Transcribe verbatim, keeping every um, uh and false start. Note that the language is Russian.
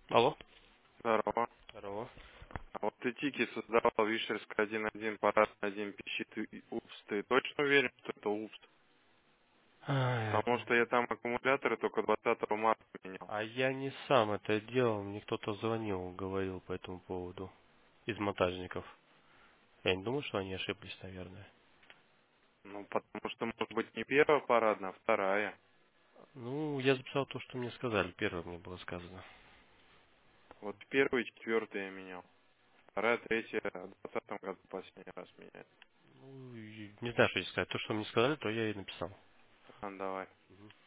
Алло. Здорово. Здорово. А вот ты тики создавал Вишерск один один, парад один, пищит и упс. Ты точно уверен, что это упс? Ай, Потому что я там аккумуляторы только двадцатого марта менял. А я не сам это делал, мне кто-то звонил, говорил по этому поводу из монтажников. Я не думаю, что они ошиблись, наверное. Ну, потому что, может быть, не первая парадная, а вторая. Ну, я записал то, что мне сказали. Первое мне было сказано. Вот первую и четвертую я менял. Вторая, третья в двадцатом году последний раз меняю. Ну, и не знаю, что здесь сказать. То, что мне сказали, то я и написал. А, давай.